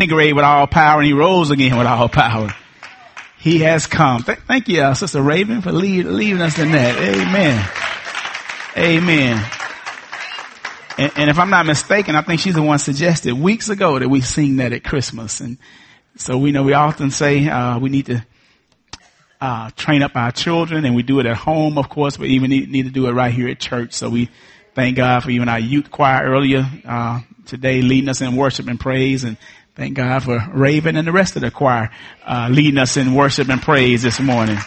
disintegrated with all power and he rose again with all power. He has come. Thank you, Sister Raven, for leading us in that. Amen. Amen. And if I'm not mistaken, I think she's the one suggested weeks ago that we sing that at Christmas. And so we often say we need to train up our children, and we do it at home, of course, but even need to do it right here at church. So we thank God for even our youth choir earlier today leading us in worship and praise, and thank God for Raven and the rest of the choir leading us in worship and praise this morning.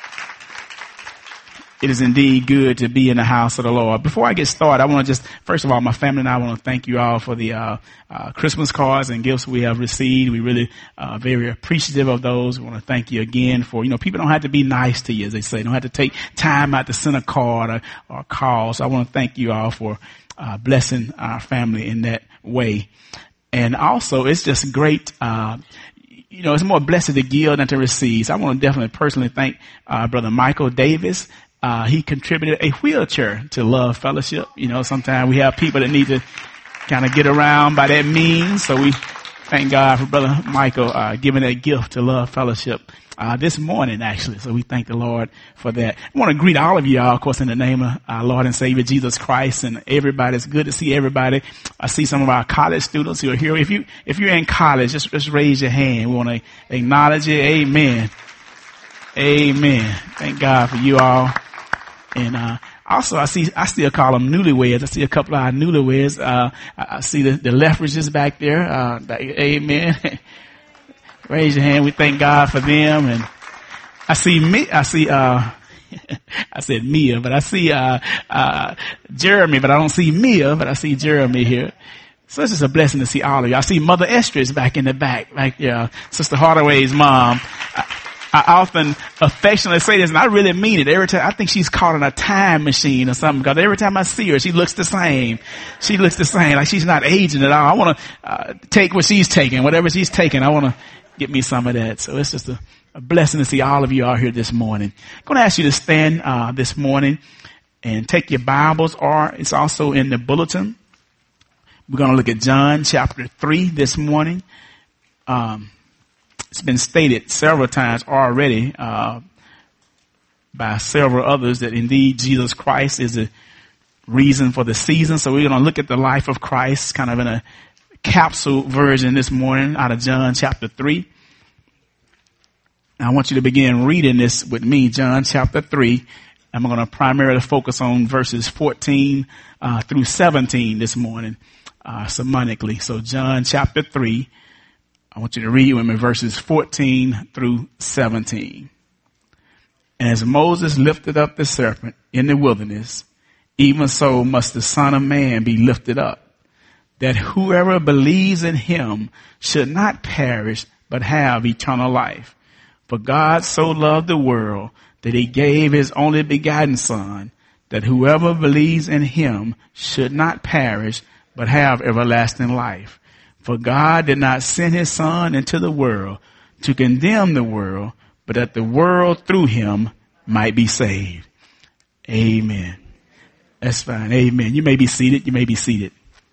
It is indeed good to be in the house of the Lord. Before I get started, I want to first of all, my family and I want to thank you all for the Christmas cards and gifts we have received. We really very appreciative of those. We want to thank you again for, people don't have to be nice to you, as they say. They don't have to take time out to send a card or call. So I want to thank you all for blessing our family in that way. And also, it's just great. It's more blessed to give than to receive. So I want to definitely personally thank Brother Michael Davis. He contributed a wheelchair to Love Fellowship. Sometimes we have people that need to kind of get around by that means. So we thank God for Brother Michael giving that gift to Love Fellowship this morning, actually. So we thank the Lord for that. I want to greet all of you all, of course, in the name of our Lord and Savior Jesus Christ, and everybody. It's good to see everybody. I see some of our college students who are here. If you're in college, just raise your hand. We want to acknowledge you. Amen. Amen. Thank God for you all. And also, I still call them newlyweds. I see a couple of our newlyweds. I see the Leffridges back there. Amen. Raise your hand. We thank God for them. And I see me. I said Mia, but I see Jeremy, but I don't see Mia, but I see Jeremy here. So it's just a blessing to see all of you. I see Mother Estridge back in the back, Sister Hardaway's mom. I often affectionately say this, and I really mean it. Every time, I think she's caught in a time machine or something, because every time I see her, she looks the same. She looks the same, like she's not aging at all. I want to take what she's taking, whatever she's taking. I want to get me some of that. So it's just a blessing to see all of you out here this morning. I'm going to ask you to stand this morning and take your Bibles, or it's also in the bulletin. We're going to look at John chapter 3 this morning. It's been stated several times already by several others that indeed Jesus Christ is the reason for the season. So we're going to look at the life of Christ kind of in a capsule version this morning out of John chapter 3. I want you to begin reading this with me, John chapter 3. I'm going to primarily focus on verses 14 through 17 this morning, sermonically. So John chapter 3. I want you to read with me verses 14 through 17. And as Moses lifted up the serpent in the wilderness, even so must the Son of Man be lifted up, that whoever believes in him should not perish, but have eternal life. For God so loved the world that he gave his only begotten Son, that whoever believes in him should not perish, but have everlasting life. For God did not send his Son into the world to condemn the world, but that the world through him might be saved. Amen. That's fine. Amen. You may be seated. You may be seated.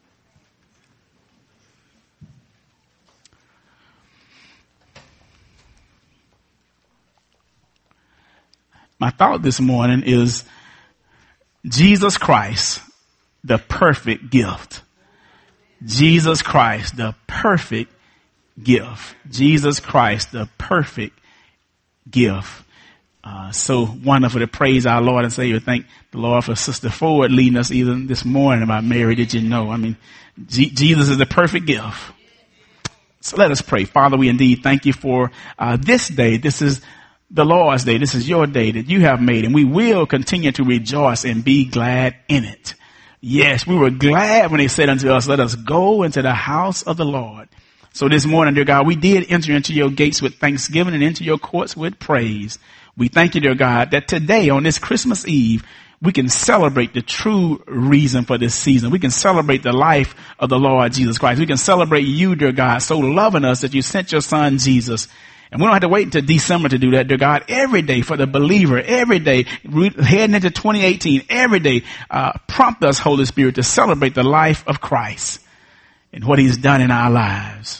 My thought this morning is Jesus Christ, the perfect gift. Jesus Christ, the perfect gift. Jesus Christ, the perfect gift. So wonderful to praise our Lord and Savior. Thank the Lord for Sister Ford leading us even this morning about Mary. Did you know? Jesus is the perfect gift. So let us pray. Father, we indeed thank you for this day. This is the Lord's day. This is your day that you have made, and we will continue to rejoice and be glad in it. Yes, we were glad when they said unto us, let us go into the house of the Lord. So this morning, dear God, we did enter into your gates with thanksgiving and into your courts with praise. We thank you, dear God, that today on this Christmas Eve, we can celebrate the true reason for this season. We can celebrate the life of the Lord Jesus Christ. We can celebrate you, dear God, so loving us that you sent your Son, Jesus. And we don't have to wait until December to do that, dear God. Every day for the believer, every day, heading into 2018, every day, prompt us, Holy Spirit, to celebrate the life of Christ and what he's done in our lives.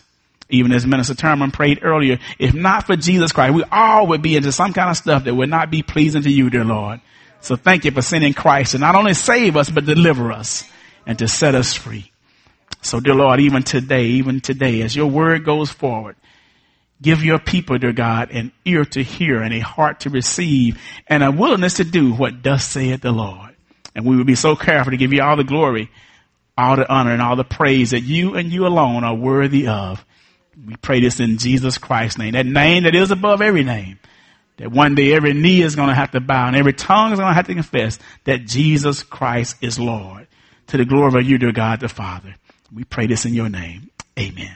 Even as Minister Terman prayed earlier, if not for Jesus Christ, we all would be into some kind of stuff that would not be pleasing to you, dear Lord. So thank you for sending Christ to not only save us, but deliver us and to set us free. So dear Lord, even today, as your word goes forward, give your people, dear God, an ear to hear and a heart to receive and a willingness to do what thus saith the Lord. And we will be so careful to give you all the glory, all the honor, and all the praise that you and you alone are worthy of. We pray this in Jesus Christ's name, that name that is above every name, that one day every knee is going to have to bow and every tongue is going to have to confess that Jesus Christ is Lord, to the glory of you, dear God the Father. We pray this in your name. Amen.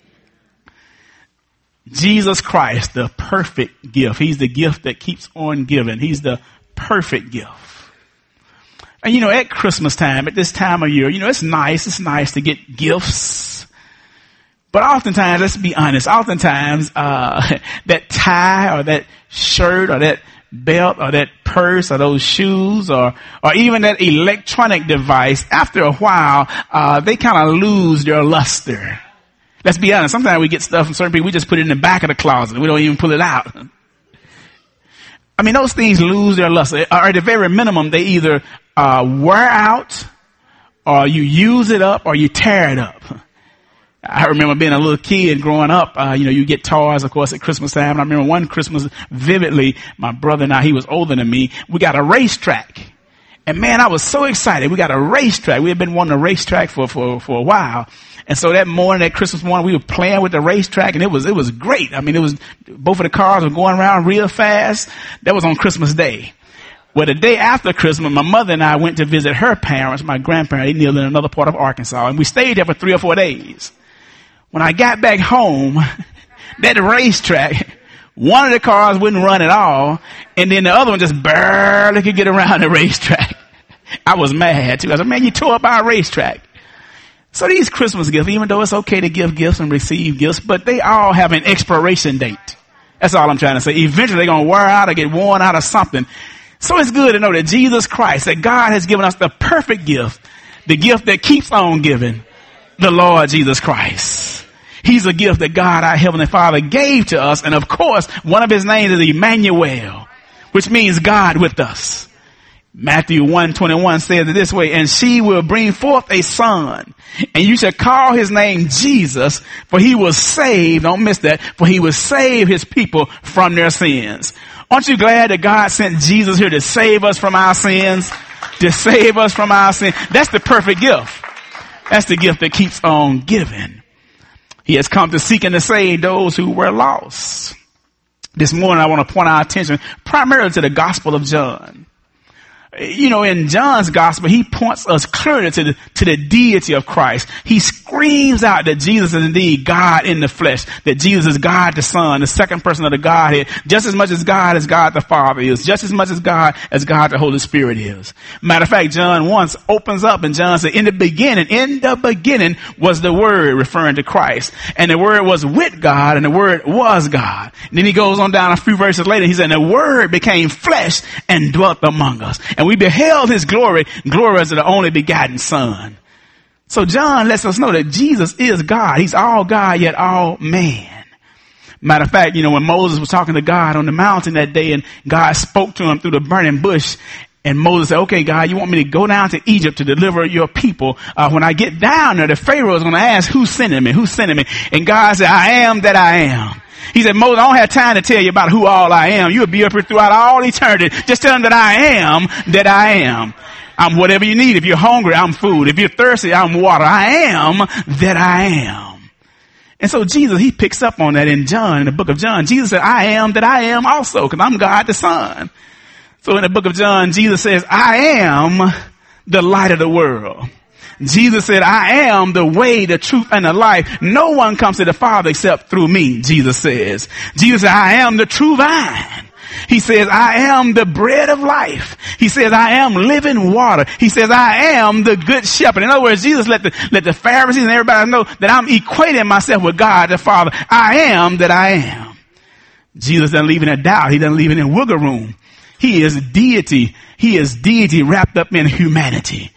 Jesus Christ, the perfect gift. He's the gift that keeps on giving. He's the perfect gift. And at Christmas time, at this time of year, it's nice to get gifts. But oftentimes, let's be honest, that tie or that shirt or that belt or that purse or those shoes or even that electronic device, after a while, they kind of lose their luster. Let's be honest. Sometimes we get stuff from certain people, we just put it in the back of the closet. We don't even pull it out. I mean, those things lose their luster. Or at the very minimum, they either wear out or you use it up or you tear it up. I remember being a little kid growing up, you get toys, of course, at Christmas time. And I remember one Christmas vividly, my brother and I, he was older than me, we got a racetrack. And man, I was so excited. We got a racetrack. We had been wanting a racetrack for a while. And so that morning, that Christmas morning, we were playing with the racetrack and it was great. I mean, both of the cars were going around real fast. That was on Christmas Day. Well, the day after Christmas, my mother and I went to visit her parents, my grandparents. They lived in another part of Arkansas, and we stayed there for 3 or 4 days. When I got back home, that racetrack, one of the cars wouldn't run at all, and then the other one just barely could get around the racetrack. I was mad too. I said, man, you tore up our racetrack. So these Christmas gifts, even though it's okay to give gifts and receive gifts, but they all have an expiration date. That's all I'm trying to say. Eventually they're going to wear out or get worn out or something. So it's good to know that Jesus Christ, that God has given us the perfect gift, the gift that keeps on giving, the Lord Jesus Christ. He's a gift that God, our Heavenly Father, gave to us. And of course, one of his names is Emmanuel, which means God with us. Matthew 1:21 says it this way, and she will bring forth a son, and you shall call his name Jesus, for he will save, don't miss that, for he will save his people from their sins. Aren't you glad that God sent Jesus here to save us from our sins? To save us from our sins. That's the perfect gift. That's the gift that keeps on giving. He has come to seek and to save those who were lost. This morning I want to point our attention primarily to the Gospel of John. In John's gospel, he points us clearly to the deity of Christ. He screams out that Jesus is indeed God in the flesh, that Jesus is God the Son, the second person of the Godhead, just as much as God the Father is, just as much as God the Holy Spirit is. Matter of fact, John once opens up and John said, in the beginning was the Word, referring to Christ. And the Word was with God and the Word was God. And then he goes on down a few verses later, he said, the Word became flesh and dwelt among us. And we beheld his glory as the only begotten Son. So John lets us know that Jesus is God. He's all God, yet all man. Matter of fact, when Moses was talking to God on the mountain that day and God spoke to him through the burning bush, and Moses said, okay, God, you want me to go down to Egypt to deliver your people. When I get down there, the Pharaoh is going to ask, who's sending me? Who's sending me? And God said, I am that I am. He said, Moses, I don't have time to tell you about who all I am. You'll be up here throughout all eternity. Just tell them that I am that I am. I'm whatever you need. If you're hungry, I'm food. If you're thirsty, I'm water. I am that I am. And so Jesus, he picks up on that in the book of John. Jesus said, I am that I am also, because I'm God the Son. So in the book of John, Jesus says, I am the light of the world. Jesus said, I am the way, the truth, and the life. No one comes to the Father except through me, Jesus says. Jesus said, I am the true vine. He says, I am the bread of life. He says, I am living water. He says, I am the good shepherd. In other words, Jesus let the Pharisees and everybody know that I'm equating myself with God the Father. I am that I am. Jesus doesn't leave it in doubt. He doesn't leave it in wiggle room. He is deity. He is deity wrapped up in humanity.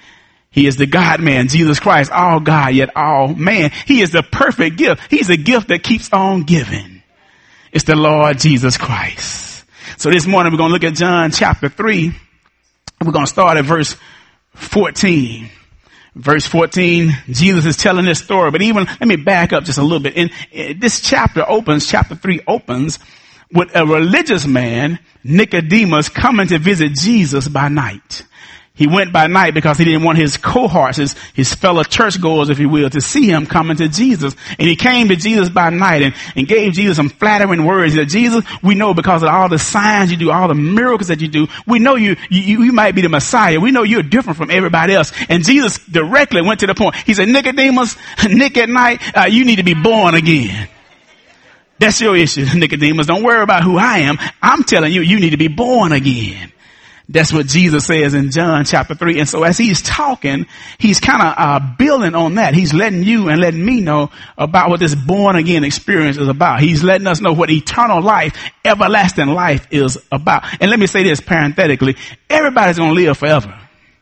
He is the God-man, Jesus Christ, all God, yet all man. He is the perfect gift. He's a gift that keeps on giving. It's the Lord Jesus Christ. So this morning we're going to look at John chapter 3. We're going to start at verse 14. Verse 14, Jesus is telling this story, but even, let me back up just a little bit. This chapter 3 opens with a religious man, Nicodemus, coming to visit Jesus by night. He went by night because he didn't want his cohorts, his fellow churchgoers, if you will, to see him coming to Jesus. And he came to Jesus by night and gave Jesus some flattering words. He said, Jesus, we know because of all the signs you do, all the miracles that you do, we know you might be the Messiah. We know you're different from everybody else. And Jesus directly went to the point. He said, Nicodemus, Nick at night, you need to be born again. That's your issue, Nicodemus. Don't worry about who I am. I'm telling you, you need to be born again. That's what Jesus says in John chapter 3. And so as he's talking, he's kind of building on that. He's letting you and letting me know about what this born again experience is about. He's letting us know what eternal life, everlasting life is about. And let me say this parenthetically. Everybody's going to live forever.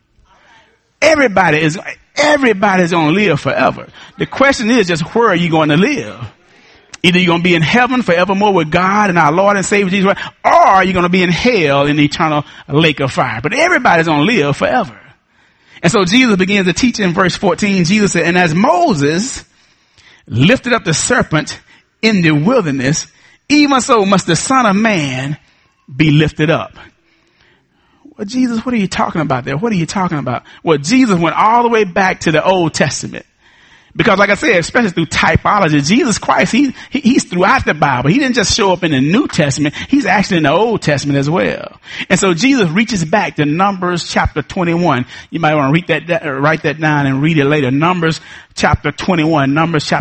Everybody's going to live forever. The question is just where are you going to live? Either you're going to be in heaven forevermore with God and our Lord and Savior Jesus Christ, or you're going to be in hell in the eternal lake of fire. But everybody's going to live forever. And so Jesus begins to teach in verse 14. Jesus said, and as Moses lifted up the serpent in the wilderness, even so must the Son of Man be lifted up. Well, Jesus, what are you talking about there? What are you talking about? Well, Jesus went all the way back to the Old Testament. Because like I said, especially through typology, Jesus Christ, he's throughout the Bible. He didn't just show up in the New Testament. He's actually in the Old Testament as well. And so Jesus reaches back to Numbers chapter 21. You might want to write that down and read it later. Numbers chapter 21.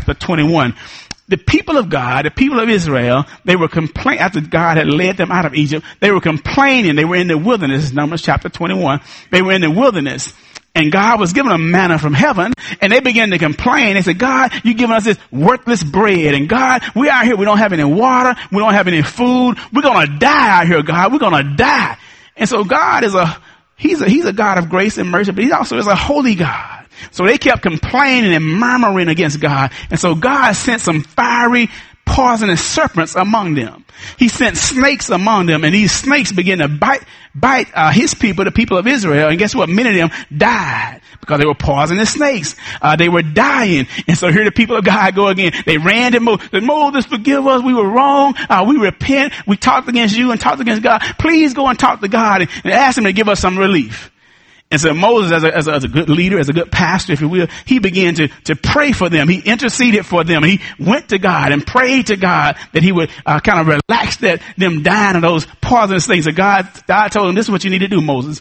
The people of God, the people of Israel, they were complaining after God had led them out of Egypt. They were complaining. They were in the wilderness. Numbers chapter 21. They were in the wilderness. And God was giving them manna from heaven, and they began to complain. They said, God, you're giving us this worthless bread. And God, we're out here. We don't have any water. We don't have any food. We're going to die out here, God. We're going to die. And so God he's a God of grace and mercy, but he also is a holy God. So they kept complaining and murmuring against God. And so God sent some fiery, poisonous serpents among them. He sent snakes among them, and these snakes began to bite his people, the people of Israel. And guess what? Many of them died because they were poisonous snakes. They were dying. And so here the people of God go again. They ran to Moses. Moses, forgive us. We were wrong. We repent. We talked against you and talked against God. Please go and talk to God and ask him to give us some relief. And so Moses, as a good leader, as a good pastor, if you will, he began to pray for them. He interceded for them. He went to God and prayed to God that he would kind of relax them dying of those poisonous things. So God told him, this is what you need to do, Moses.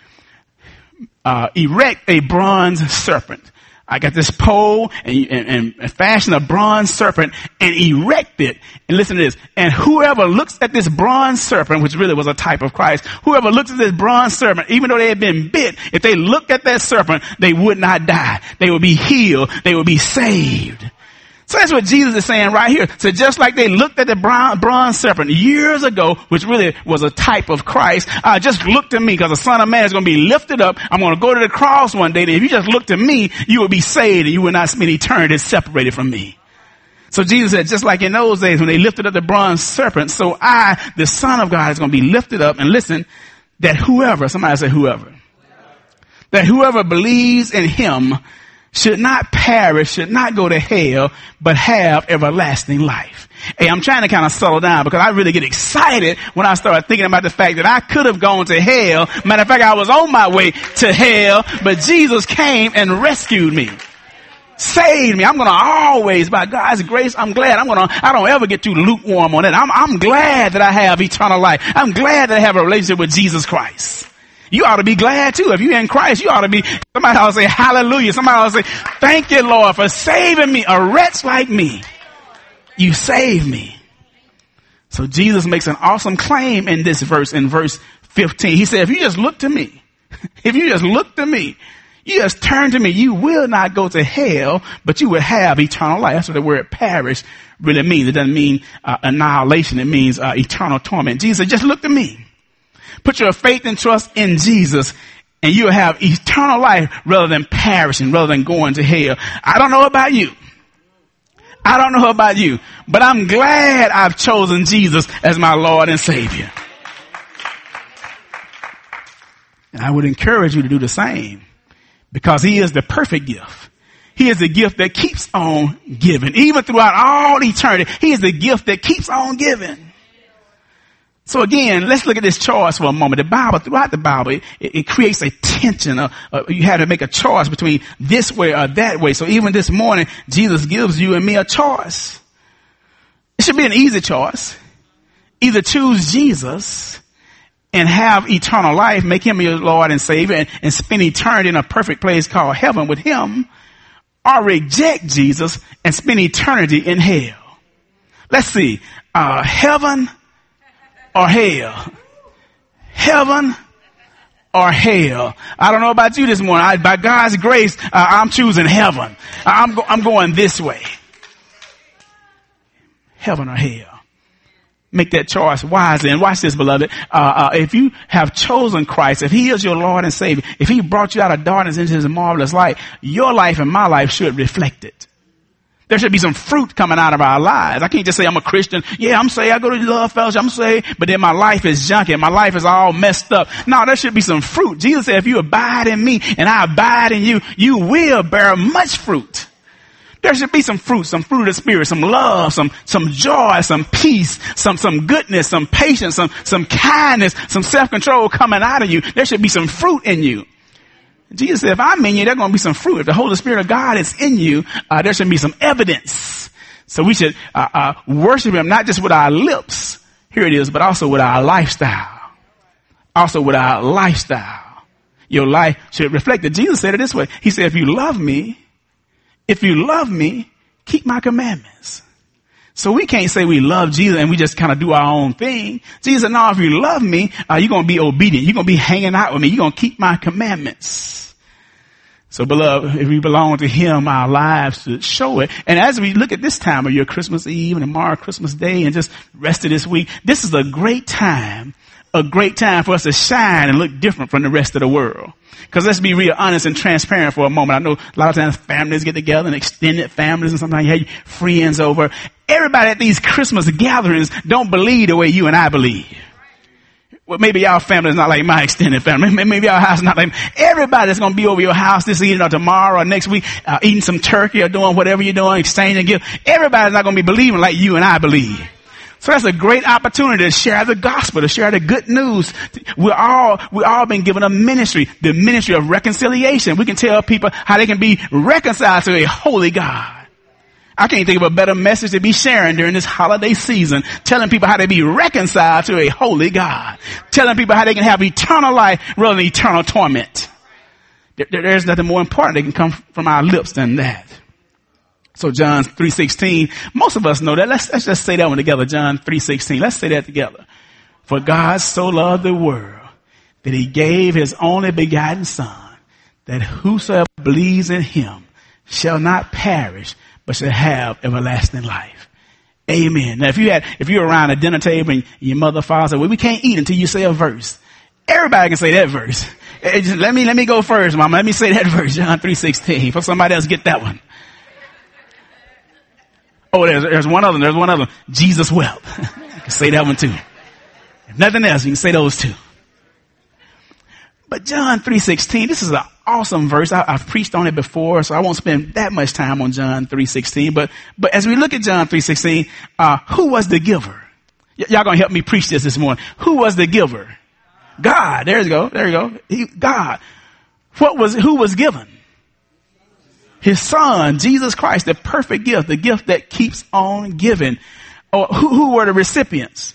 Erect a bronze serpent. I got this pole and fashion a bronze serpent and erect it. And listen to this. And whoever looks at this bronze serpent, which really was a type of Christ, whoever looks at this bronze serpent, even though they had been bit, if they looked at that serpent, they would not die. They would be healed. They would be saved. So that's what Jesus is saying right here. So just like they looked at the bronze serpent years ago, which really was a type of Christ, just look to me because the Son of Man is going to be lifted up. I'm going to go to the cross one day. And if you just look to me, you will be saved and you will not spend eternity separated from me. So Jesus said, just like in those days when they lifted up the bronze serpent, so I, the Son of God, is going to be lifted up. And listen, that whoever, somebody say whoever, that whoever believes in him should not perish, should not go to hell, but have everlasting life. Hey, I'm trying to kind of settle down because I really get excited when I start thinking about the fact that I could have gone to hell. Matter of fact, I was on my way to hell, but Jesus came and rescued me. Saved me. I'm going to always, by God's grace, I'm glad. I don't ever get too lukewarm on it. I'm glad that I have eternal life. I'm glad that I have a relationship with Jesus Christ. You ought to be glad too. If you're in Christ, you ought to be, somebody ought to say hallelujah. Somebody ought to say, thank you, Lord, for saving me, a wretch like me. You saved me. So Jesus makes an awesome claim in this verse, in verse 15. He said, if you just look to me, you just turn to me, you will not go to hell, but you will have eternal life. That's what the word perish really means. It doesn't mean annihilation. It means eternal torment. Jesus said, just look to me. Put your faith and trust in Jesus and you'll have eternal life rather than perishing, rather than going to hell. I don't know about you. I don't know about you, but I'm glad I've chosen Jesus as my Lord and Savior. And I would encourage you to do the same, because he is the perfect gift. He is the gift that keeps on giving. Even throughout all eternity, he is the gift that keeps on giving. So again, let's look at this choice for a moment. The Bible, throughout the Bible, it creates a tension. You have to make a choice between this way or that way. So even this morning, Jesus gives you and me a choice. It should be an easy choice. Either choose Jesus and have eternal life, make him your Lord and Savior, and spend eternity in a perfect place called heaven with him, or reject Jesus and spend eternity in hell. Let's see, heaven or hell? Heaven or hell? I don't know about you this morning. By God's grace, I'm choosing heaven. I'm going this way. Heaven or hell? Make that choice wisely. And watch this, beloved. If you have chosen Christ, if he is your Lord and Savior, if he brought you out of darkness into his marvelous light, your life and my life should reflect it. There should be some fruit coming out of our lives. I can't just say I'm a Christian. Yeah, I'm saved. I go to Love Fellowship. I'm saved. But then my life is junky. My life is all messed up. No, there should be some fruit. Jesus said, if you abide in me and I abide in you, you will bear much fruit. There should be some fruit of the Spirit, some love, some joy, some peace, some goodness, some patience, some kindness, some self-control coming out of you. There should be some fruit in you. Jesus said, if I'm in you, there's going to be some fruit. If the Holy Spirit of God is in you, there should be some evidence. So we should worship him not just with our lips, here it is, but also with our lifestyle. Also with our lifestyle. Your life should reflect it. Jesus said it this way. He said, if you love me, keep my commandments. So we can't say we love Jesus and we just kind of do our own thing. Jesus said, no, if you love me, you're going to be obedient. You're going to be hanging out with me. You're going to keep my commandments. So beloved, if we belong to him, our lives should show it. And as we look at this time of your Christmas Eve and tomorrow Christmas Day and just rest of this week, this is a great time for us to shine and look different from the rest of the world. Because let's be real honest and transparent for a moment. I know a lot of times families get together and extended families, and sometimes you have friends over. Everybody at these Christmas gatherings don't believe the way you and I believe. Well, maybe y'all family is not like my extended family. Maybe our house is not like everybody that's going to be over your house this evening or tomorrow or next week, eating some turkey or doing whatever you're doing, exchanging gifts. Everybody's not going to be believing like you and I believe. So that's a great opportunity to share the gospel, to share the good news. We all been given a ministry, the ministry of reconciliation. We can tell people how they can be reconciled to a holy God. I can't think of a better message to be sharing during this holiday season, telling people how to be reconciled to a holy God, telling people how they can have eternal life rather than eternal torment. There's nothing more important that can come from our lips than that. So John 3:16, most of us know that. Let's just say that one together. John 3:16. Let's say that together. For God so loved the world that he gave his only begotten son, that whosoever believes in him shall not perish, but shall have everlasting life. Amen. Now if you're around a dinner table and your mother, father say, well, we can't eat until you say a verse. Everybody can say that verse. Let me go first, mama. Let me say that verse, John 3:16. For somebody else get that one. Oh, there's one other. There's one other. Jesus wept. You can say that one too. If nothing else, you can say those two. But John 3:16, this is an awesome verse. I've preached on it before, so I won't spend that much time on John 3:16. But as we look at John 3:16, who was the giver? Y'all gonna help me preach this morning. Who was the giver? God. There you go. God. Who was given? His son, Jesus Christ, the perfect gift, the gift that keeps on giving. Oh, who were the recipients?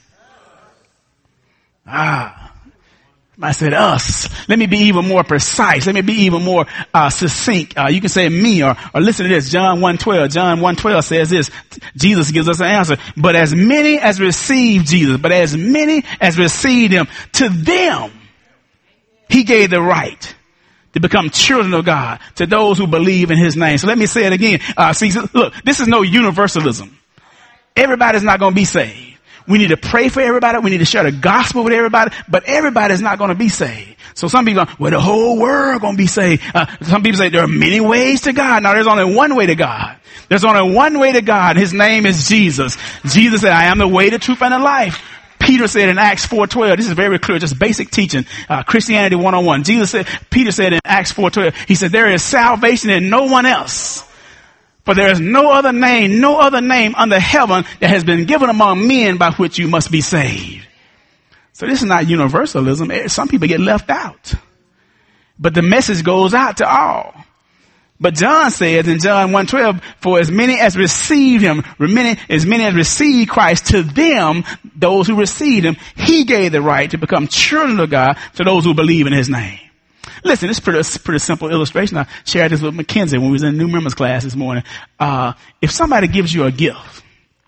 I said us. Let me be even more precise. Let me be even more succinct. You can say me or listen to this. John 1:12. John 1:12 says this. Jesus gives us an answer. But as many as received Jesus, but as many as received him, to them he gave the right to become children of God, to those who believe in his name. So let me say it again. See, look, this is no universalism. Everybody's not going to be saved. We need to pray for everybody. We need to share the gospel with everybody, but everybody's not going to be saved. So some people are, well, the whole world going to be saved. Some people say there are many ways to God. Now there's only one way to God. There's only one way to God. His name is Jesus. Jesus said, I am the way, the truth, and the life. Peter said in Acts 4:12, this is very clear, just basic teaching, Christianity 101. Peter said in Acts 4:12, he said, there is salvation in no one else. For there is no other name under heaven that has been given among men by which you must be saved. So this is not universalism. Some people get left out. But the message goes out to all. But John says in John 1:12, for as many as received him, as many as received Christ, to them, those who received him, he gave the right to become children of God to those who believe in his name. Listen, this is pretty simple illustration. I shared this with Mackenzie when we was in new members class this morning. If somebody gives you a gift,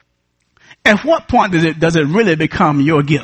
at what point does it really become your gift?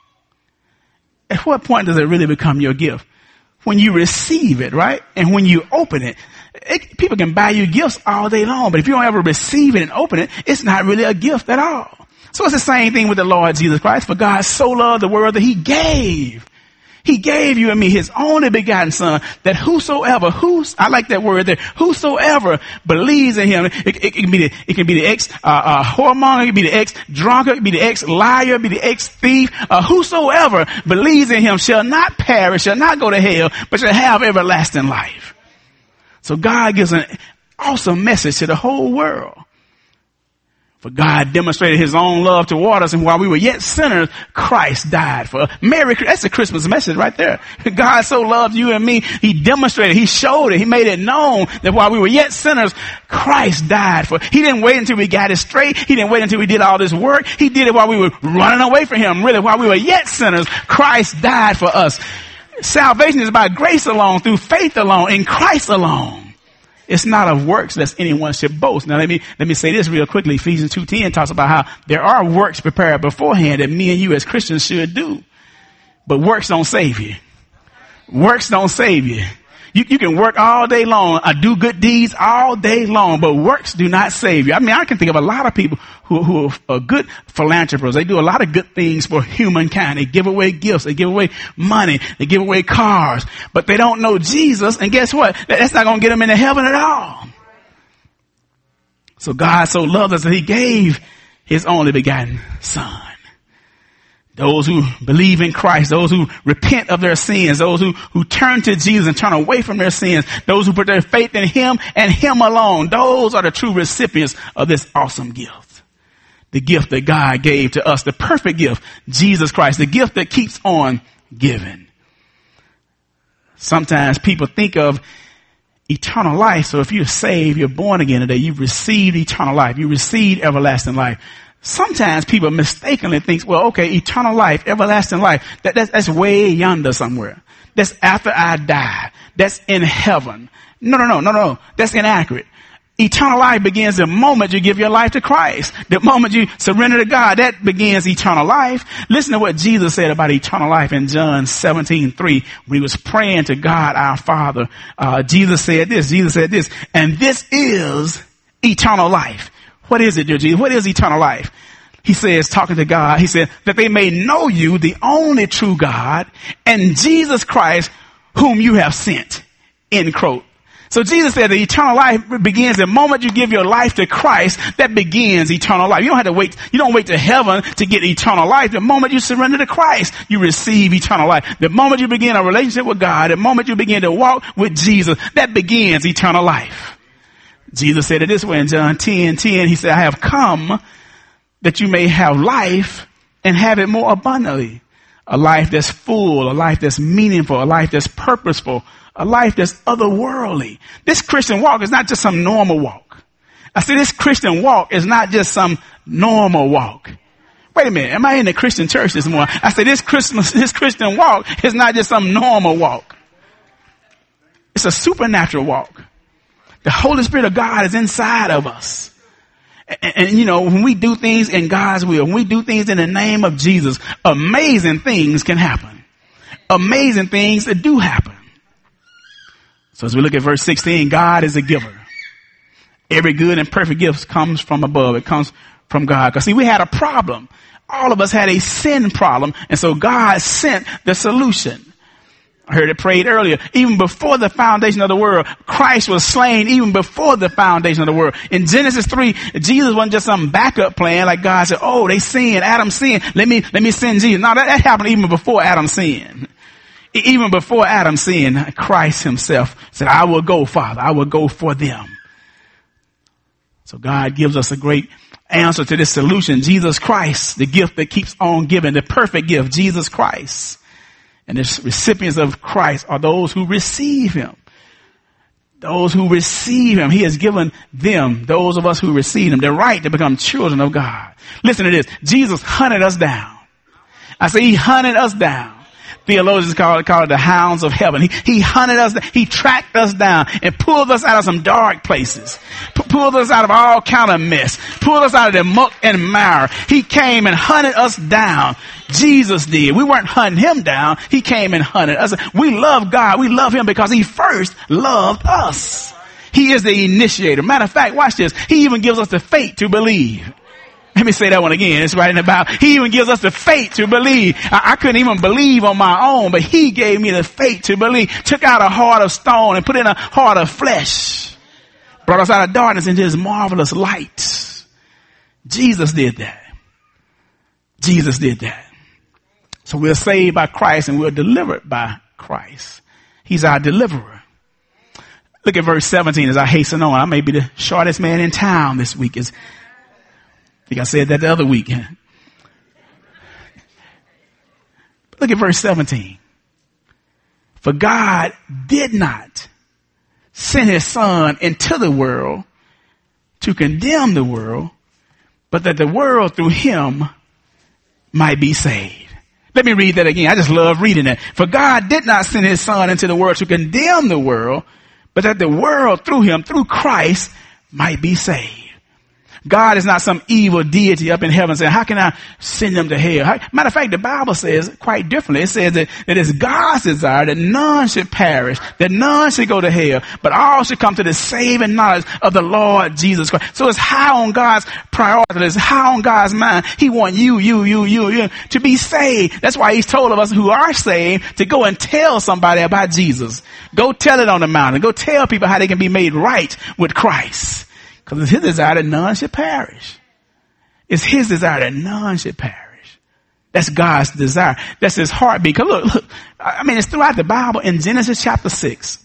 At what point does it really become your gift? When you receive it, right? And when you open it. People can buy you gifts all day long, but if you don't ever receive it and open it, it's not really a gift at all. So it's the same thing with the Lord Jesus Christ. For God so loved the world that he gave you and me his only begotten son, that whosoever, I like that word there, whosoever believes in him, it can be the ex-whoremonger, it can be the ex-drunkard, it can be the ex-liar, it can be the ex-thief, whosoever believes in him shall not perish, shall not go to hell, but shall have everlasting life. So God gives an awesome message to the whole world. For God demonstrated his own love toward us, and while we were yet sinners, Christ died for us. That's a Christmas message right there. God so loved you and me, he demonstrated, he showed it, he made it known that while we were yet sinners, Christ died for us. He didn't wait until we got it straight. He didn't wait until we did all this work. He did it while we were running away from him. Really, while we were yet sinners, Christ died for us. Salvation is by grace alone, through faith alone, in Christ alone. It's not of works lest anyone should boast. Now let me say this real quickly. Ephesians 2:10 talks about how there are works prepared beforehand that me and you as Christians should do. But works don't save you. Works don't save you. You can work all day long, do good deeds all day long, but works do not save you. I mean, I can think of a lot of people who are good philanthropists. They do a lot of good things for humankind. They give away gifts. They give away money. They give away cars, but they don't know Jesus. And guess what? That's not going to get them into heaven at all. So God so loved us that he gave his only begotten son. Those who believe in Christ, those who repent of their sins, those who turn to Jesus and turn away from their sins, those who put their faith in him and him alone, those are the true recipients of this awesome gift. The gift that God gave to us, the perfect gift, Jesus Christ, the gift that keeps on giving. Sometimes people think of eternal life. So if you're saved, you're born again today, you've received eternal life, you received everlasting life. Sometimes people mistakenly think, well, okay, eternal life, everlasting life, that's way yonder somewhere. That's after I die. That's in heaven. No. That's inaccurate. Eternal life begins the moment you give your life to Christ. The moment you surrender to God, that begins eternal life. Listen to what Jesus said about eternal life in John 17:3, when he was praying to God our Father. Jesus said this, and this is eternal life. What is it, dear Jesus? What is eternal life? He says, talking to God, he said, that they may know you, the only true God, and Jesus Christ, whom you have sent. End quote. So Jesus said that eternal life begins the moment you give your life to Christ. That begins eternal life. You don't have to wait. You don't wait to heaven to get eternal life. The moment you surrender to Christ, you receive eternal life. The moment you begin a relationship with God, the moment you begin to walk with Jesus, that begins eternal life. Jesus said it this way in John 10:10. He said, I have come that you may have life and have it more abundantly. A life that's full, a life that's meaningful, a life that's purposeful, a life that's otherworldly. This Christian walk is not just some normal walk. I said this Christian walk is not just some normal walk. Wait a minute. Am I in the Christian church this morning? I said this Christian walk is not just some normal walk. It's a supernatural walk. The Holy Spirit of God is inside of us. And you know, when we do things in God's will, when we do things in the name of Jesus, amazing things can happen. Amazing things that do happen. So as we look at verse 16, God is a giver. Every good and perfect gift comes from above. It comes from God. Because see, we had a problem. All of us had a sin problem. And so God sent the solution. I heard it prayed earlier. Even before the foundation of the world, Christ was slain even before the foundation of the world. In Genesis 3, Jesus wasn't just some backup plan like God said, oh, they sinned, Adam sinned. Let me send Jesus. No, that happened even before Adam sinned. Even before Adam sinned, Christ himself said, I will go, Father. I will go for them. So God gives us a great answer to this solution. Jesus Christ, the gift that keeps on giving, the perfect gift, Jesus Christ. And the recipients of Christ are those who receive him. Those who receive him. He has given them, those of us who receive him, the right to become children of God. Listen to this. Jesus hunted us down. I say he hunted us down. Theologians call it the hounds of heaven. He hunted us, he tracked us down and pulled us out of some dark places. Pulled us out of all kind of mess. Pulled us out of the muck and mire. He came and hunted us down. Jesus did. We weren't hunting him down. He came and hunted us. We love God. We love him because he first loved us. He is the initiator. Matter of fact, watch this. He even gives us the faith to believe. Let me say that one again. It's right in the Bible. He even gives us the faith to believe. I couldn't even believe on my own, but he gave me the faith to believe. Took out a heart of stone and put in a heart of flesh. Brought us out of darkness into his marvelous light. Jesus did that. Jesus did that. So we're saved by Christ and we're delivered by Christ. He's our deliverer. Look at verse 17 as I hasten on. I may be the shortest man in town this week. I think I said that the other week. Look at verse 17. For God did not send his son into the world to condemn the world, but that the world through him might be saved. Let me read that again. I just love reading that. For God did not send his son into the world to condemn the world, but that the world through him, through Christ, might be saved. God is not some evil deity up in heaven saying, how can I send them to hell? Matter of fact, the Bible says quite differently. It says that it's God's desire that none should perish, that none should go to hell, but all should come to the saving knowledge of the Lord Jesus Christ. So it's high on God's priority. It's high on God's mind. He wants you to be saved. That's why he's told of us who are saved to go and tell somebody about Jesus. Go tell it on the mountain. Go tell people how they can be made right with Christ. Because it's his desire that none should perish. It's his desire that none should perish. That's God's desire. That's his heartbeat. Because look, I mean, it's throughout the Bible in Genesis chapter 6.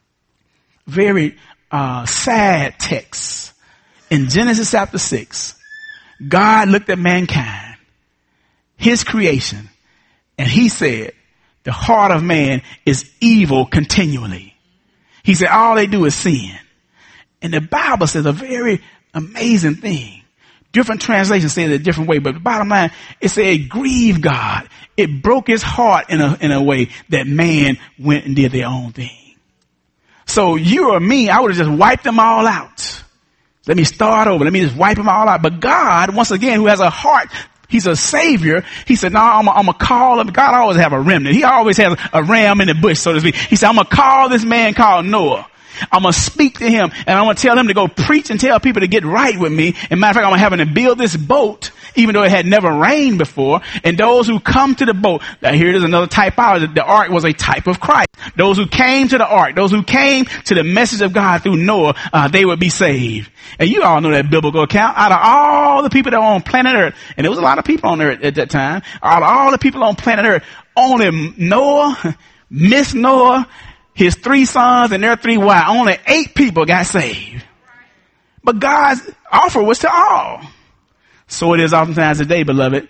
Very sad text. In Genesis chapter 6, God looked at mankind, his creation, and he said, the heart of man is evil continually. He said, all they do is sin. And the Bible says a very amazing thing. Different translations say it a different way, but the bottom line, it said it grieved God. It broke his heart in a way that man went and did their own thing. So you or me, I would have just wiped them all out. Let me start over. Let me just wipe them all out. But God, once again, who has a heart, he's a savior. He said, no, I'm going to call him. God always have a remnant. He always has a ram in the bush, so to speak. He said, I'm going to call this man called Noah. I'm going to speak to him and I'm going to tell him to go preach and tell people to get right with me. And matter of fact, I'm going to have him to build this boat, even though it had never rained before. And those who come to the boat, now here it is another typology. The ark was a type of Christ. Those who came to the ark, those who came to the message of God through Noah, they would be saved. And you all know that biblical account. Out of all the people that were on planet Earth, and there was a lot of people on Earth at that time, out of all the people on planet Earth, only Noah, Miss Noah, his 3 sons and their 3 wives, only 8 people got saved. But God's offer was to all. So it is oftentimes today, beloved.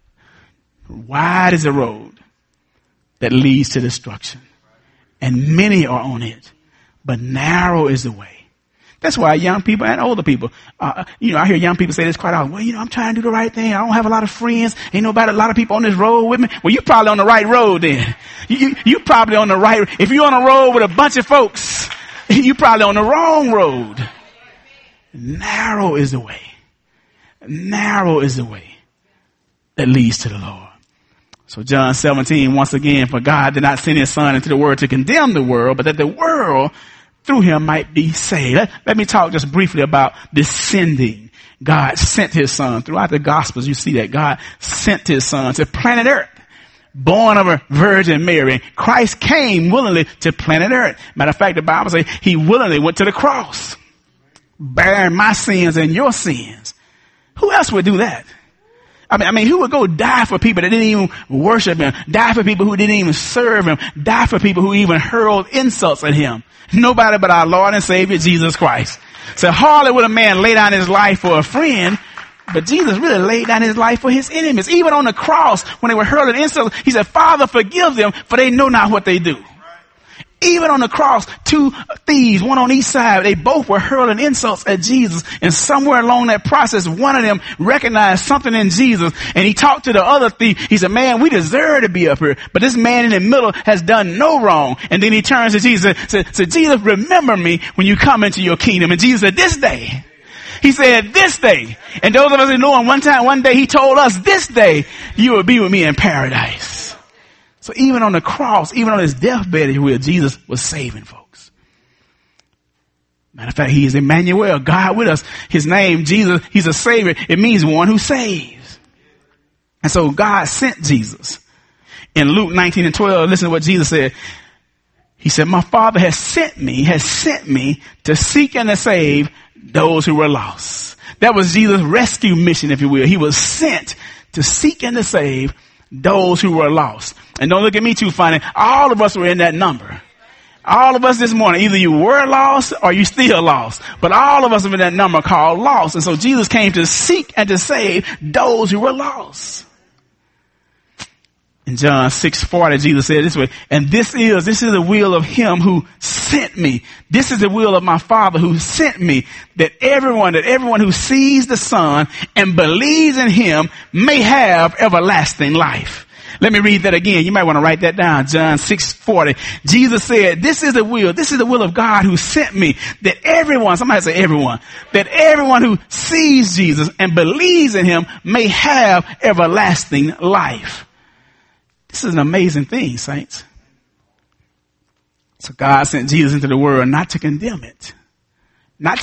Wide is the road that leads to destruction, and many are on it, but narrow is the way. That's why young people and older people, I hear young people say this quite often. Well, I'm trying to do the right thing. I don't have a lot of friends. Ain't nobody, a lot of people on this road with me. Well, you're probably on the right road then. You probably on the right. If you're on a road with a bunch of folks, you're probably on the wrong road. Narrow is the way. Narrow is the way that leads to the Lord. So John 17, once again, for God did not send his son into the world to condemn the world, but that the world through him might be saved. Let me talk just briefly about descending God sent his son. Throughout the Gospels, you see that God sent his son to planet Earth, born of a Virgin Mary. Christ came willingly to planet Earth. Matter of fact, the Bible says he willingly went to the cross, bearing my sins and your sins. Who else would do that? I mean, who would go die for people that didn't even worship him, die for people who didn't even serve him, die for people who even hurled insults at him? Nobody but our Lord and Savior, Jesus Christ. So hardly would a man lay down his life for a friend, but Jesus really laid down his life for his enemies. Even on the cross, when they were hurling insults, he said, Father, forgive them, for they know not what they do. Even on the cross, two thieves, one on each side, they both were hurling insults at Jesus. And somewhere along that process, one of them recognized something in Jesus. And he talked to the other thief. He said, man, we deserve to be up here, but this man in the middle has done no wrong. And then he turns to Jesus and said, Jesus, remember me when you come into your kingdom. And Jesus said, this day. He said, this day. And those of us who know him, one day he told us, this day you will be with me in paradise. So even on the cross, even on his deathbed, if you will, Jesus was saving folks. Matter of fact, he is Emmanuel, God with us. His name, Jesus, he's a savior. It means one who saves. And so God sent Jesus. In Luke 19:12, listen to what Jesus said. He said, my Father has sent me to seek and to save those who were lost. That was Jesus' rescue mission, if you will. He was sent to seek and to save those who were lost. And don't look at me too funny. All of us were in that number. All of us this morning, either you were lost or you still lost. But all of us are in that number called lost. And so Jesus came to seek and to save those who were lost. In John 6:40, Jesus said this way, and this is the will of him who sent me. This is the will of my Father who sent me, that everyone who sees the Son and believes in him may have everlasting life. Let me read that again. You might want to write that down. John 6:40. Jesus said, this is the will of God who sent me, that everyone, somebody say everyone, that everyone who sees Jesus and believes in him may have everlasting life. This is an amazing thing, saints. So God sent Jesus into the world not to condemn it, but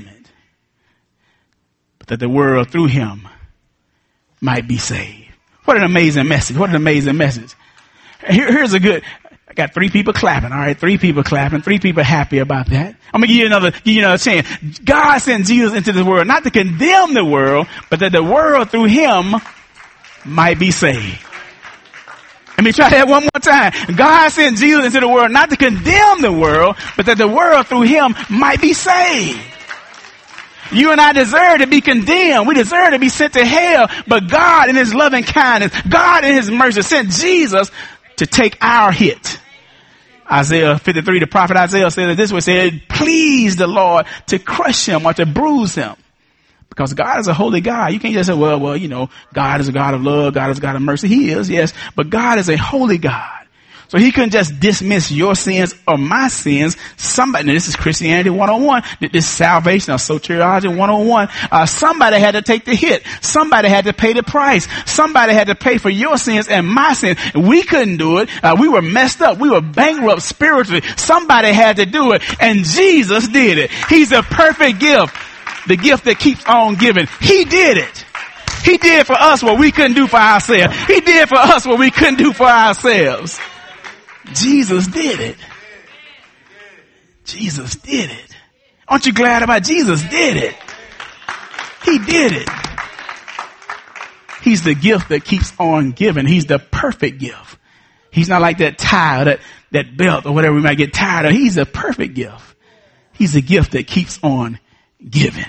that the world through him might be saved. What an amazing message. Here's a good, I got 3 people clapping. All right. 3 people clapping. 3 people happy about that. I'm going to give you another chance. God sent Jesus into the world not to condemn the world, but that the world through him might be saved. Let me try that one more time. God sent Jesus into the world not to condemn the world, but that the world through him might be saved. You and I deserve to be condemned. We deserve to be sent to hell. But God in his loving kindness, God in his mercy sent Jesus to take our hit. Isaiah 53, the prophet Isaiah said it this way, said, please the Lord to crush him or to bruise him. Because God is a holy God. You can't just say, well, God is a God of love. God is a God of mercy. He is, yes. But God is a holy God. So he couldn't just dismiss your sins or my sins. Somebody, this is Christianity 101. This salvation or soteriology 101. Somebody had to take the hit. Somebody had to pay the price. Somebody had to pay for your sins and my sins. We couldn't do it. We were messed up. We were bankrupt spiritually. Somebody had to do it. And Jesus did it. He's a perfect gift. The gift that keeps on giving. He did it. He did for us what we couldn't do for ourselves. He did for us what we couldn't do for ourselves. Jesus did it. Jesus did it. Aren't you glad about Jesus did it? He did it. He's the gift that keeps on giving. He's the perfect gift. He's not like that tie or that belt or whatever we might get tired of. He's a perfect gift. He's the gift that keeps on giving.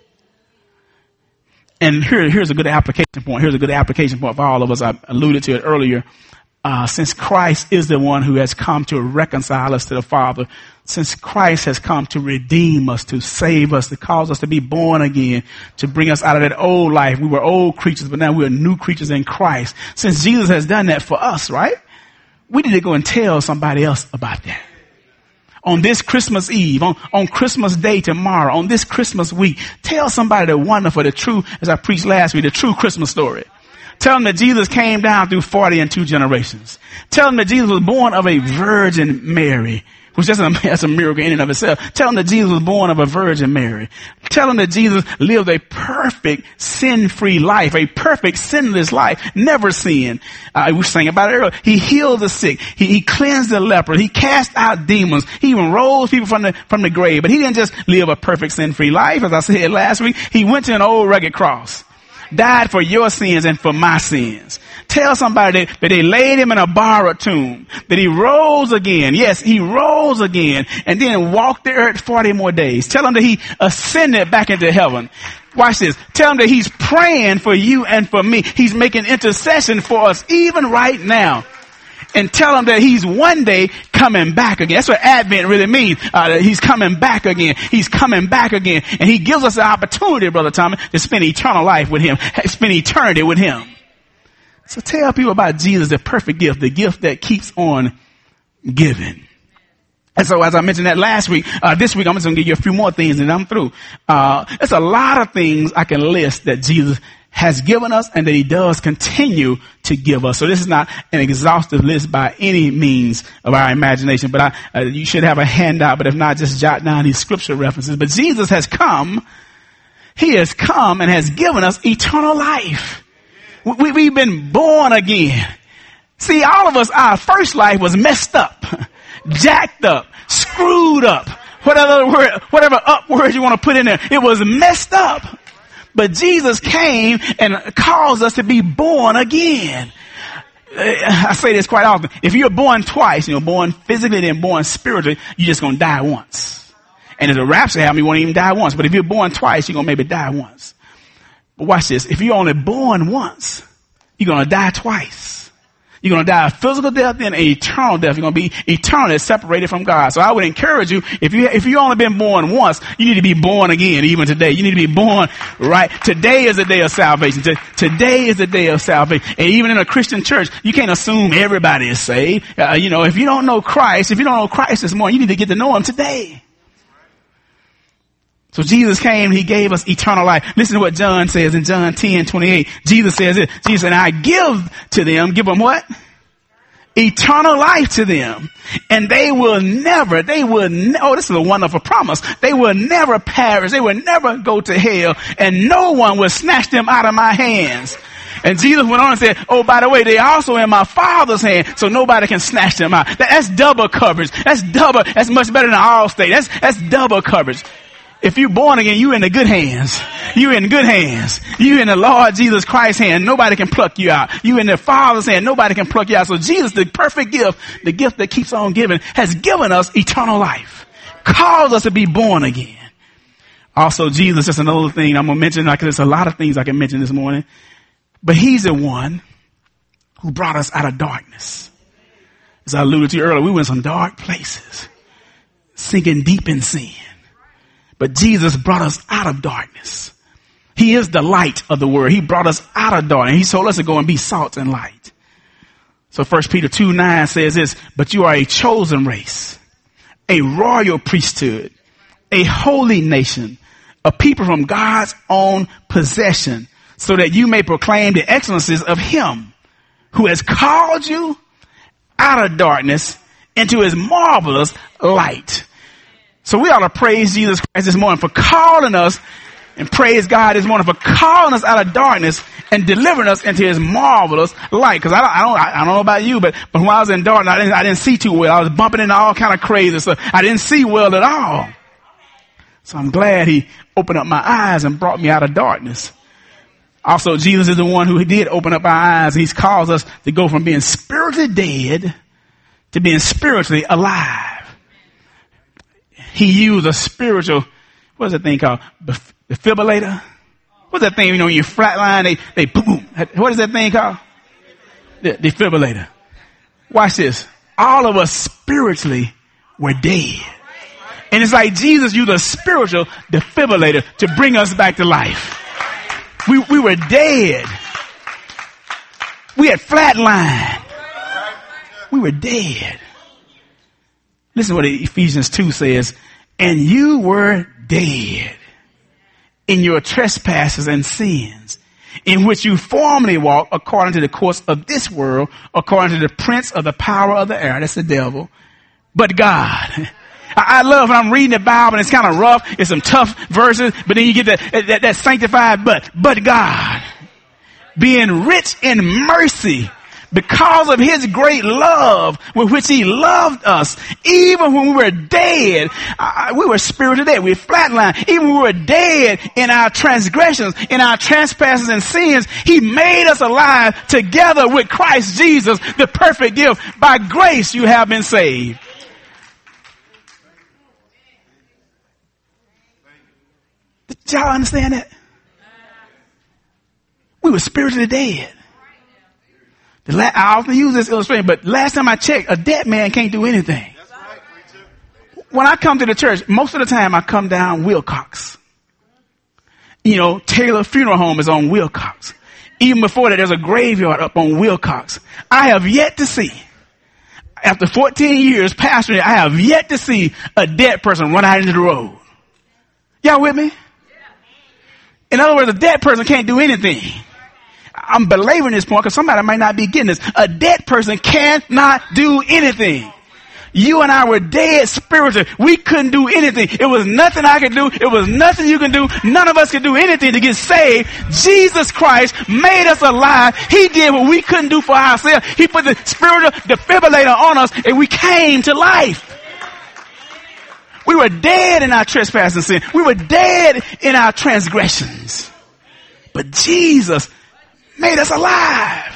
And here's a good application point. Here's a good application point for all of us. I alluded to it earlier. Since Christ is the one who has come to reconcile us to the Father, since Christ has come to redeem us, to save us, to cause us to be born again, to bring us out of that old life. We were old creatures, but now we are new creatures in Christ. Since Jesus has done that for us, right? We need to go and tell somebody else about that. On this Christmas Eve, on Christmas Day tomorrow, on this Christmas week, tell somebody the wonderful, the true, as I preached last week, the true Christmas story. Tell them that Jesus came down through 40 and 2 generations. Tell them that Jesus was born of a Virgin Mary. which that's a miracle in and of itself. Tell them that Jesus was born of a Virgin Mary. Tell them that Jesus lived a perfect, sin-free life, a perfect, sinless life, never sinned. We sang about it earlier. He healed the sick. He cleansed the leper. He cast out demons. He even rose people from the grave. But he didn't just live a perfect, sin-free life. As I said last week, he went to an old rugged cross, died for your sins and for my sins. Tell somebody that they laid him in a borrowed tomb, that he rose again. Yes, he rose again and then walked the earth 40 more days. Tell him that he ascended back into heaven. Watch this. Tell him that he's praying for you and for me. He's making intercession for us even right now. And tell him that he's one day coming back again. That's what Advent really means. He's coming back again. He's coming back again. And he gives us the opportunity, Brother Tommy, to spend eternal life with him, spend eternity with him. So tell people about Jesus, the perfect gift, the gift that keeps on giving. And so as I mentioned that last week, this week I'm just going to give you a few more things and I'm through. There's a lot of things I can list that Jesus has given us and that he does continue to give us. So this is not an exhaustive list by any means of our imagination, but you should have a handout, but if not, just jot down these scripture references. But Jesus has come. He has come and has given us eternal life. We've been born again. See, all of us, our first life was messed up, jacked up, screwed up, whatever up word you want to put in there. It was messed up. But Jesus came and caused us to be born again. I say this quite often. If you're born twice, born physically then born spiritually, you're just going to die once. And if the rapture happens, you won't even die once. But if you're born twice, you're going to maybe die once. But watch this. If you're only born once, you're going to die twice. You're going to die a physical death and an eternal death. You're going to be eternally separated from God. So I would encourage you, if you only been born once, you need to be born again even today. You need to be born right. Today is the day of salvation. Today is the day of salvation. And even in a Christian church, you can't assume everybody is saved. If you don't know Christ this morning, you need to get to know him today. So Jesus came, he gave us eternal life. Listen to what John says in John 10:28. Jesus says it. Jesus said, I give them what? Eternal life to them. And this is a wonderful promise. They will never perish. They will never go to hell. And no one will snatch them out of my hands. And Jesus went on and said, oh, by the way, they also in my Father's hand, so nobody can snatch them out. That's double coverage. That's much better than Allstate. That's double coverage. If you're born again, you're in the good hands. You're in good hands. You're in the Lord Jesus Christ's hand. Nobody can pluck you out. You're in the Father's hand. Nobody can pluck you out. So Jesus, the perfect gift, the gift that keeps on giving, has given us eternal life. Calls us to be born again. Also, Jesus, just another thing I'm going to mention, because there's a lot of things I can mention this morning. But he's the one who brought us out of darkness. As I alluded to earlier, we were in some dark places, sinking deep in sin. But Jesus brought us out of darkness. He is the light of the world. He brought us out of darkness. He told us to go and be salt and light. So 1 Peter 2:9 says this, but you are a chosen race, a royal priesthood, a holy nation, a people from God's own possession, so that you may proclaim the excellencies of him who has called you out of darkness into his marvelous light. So we ought to praise Jesus Christ this morning for calling us, and praise God this morning for calling us out of darkness and delivering us into his marvelous light. Because I don't know about you, but when I was in darkness, I didn't see too well. I was bumping into all kind of crazy stuff. I didn't see well at all. So I'm glad he opened up my eyes and brought me out of darkness. Also, Jesus is the one who did open up our eyes. He's caused us to go from being spiritually dead to being spiritually alive. He used a spiritual, what's that thing called? Defibrillator? What's that thing, when you flatline, they boom. What is that thing called? The defibrillator. Watch this. All of us spiritually were dead. And it's like Jesus used a spiritual defibrillator to bring us back to life. We were dead. We had flatline. We were dead. Listen to what Ephesians 2 says. And you were dead in your trespasses and sins, in which you formerly walked according to the course of this world, according to the prince of the power of the air, that's the devil, but God. I love when I'm reading the Bible and it's kind of rough. It's some tough verses, but then you get that sanctified but God. Being rich in mercy because of his great love with which he loved us. Even when we were dead, we were spiritually dead. We were flatlined. Even when we were dead in our transgressions, in our trespasses and sins, he made us alive together with Christ Jesus, the perfect gift. By grace you have been saved. Did y'all understand that? We were spiritually dead. I often use this illustration, but last time I checked, a dead man can't do anything. When I come to the church, most of the time I come down Wilcox. Taylor Funeral Home is on Wilcox. Even before that, there's a graveyard up on Wilcox. I have yet to see, after 14 years pastoring, I have yet to see a dead person run out into the road. Y'all with me? In other words, a dead person can't do anything. I'm belaboring this point because somebody might not be getting this. A dead person cannot do anything. You and I were dead spiritually. We couldn't do anything. It was nothing I could do. It was nothing you can do. None of us could do anything to get saved. Jesus Christ made us alive. He did what we couldn't do for ourselves. He put the spiritual defibrillator on us and we came to life. We were dead in our trespasses and sin. We were dead in our transgressions. But Jesus made us alive.